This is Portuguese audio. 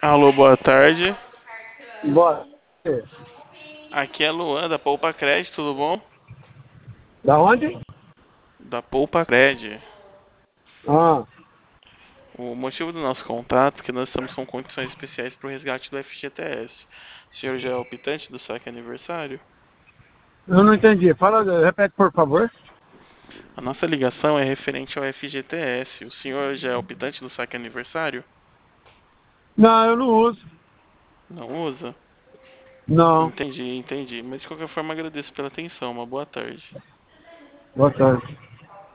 Alô, boa tarde. Bora. Aqui é Luan da Poupa Cred, tudo bom? Da onde? Da Poupa Cred. Ah, O motivo do nosso contato é que nós estamos com condições especiais para o resgate do FGTS. O senhor já é optante do saque aniversário? eu não entendi. Fala, repete, por favor. A nossa ligação é referente ao FGTS. O senhor já é optante do saque aniversário? Não, eu não uso. Não usa? Não. Entendi. Mas de qualquer forma agradeço pela atenção. Uma boa tarde. Boa tarde.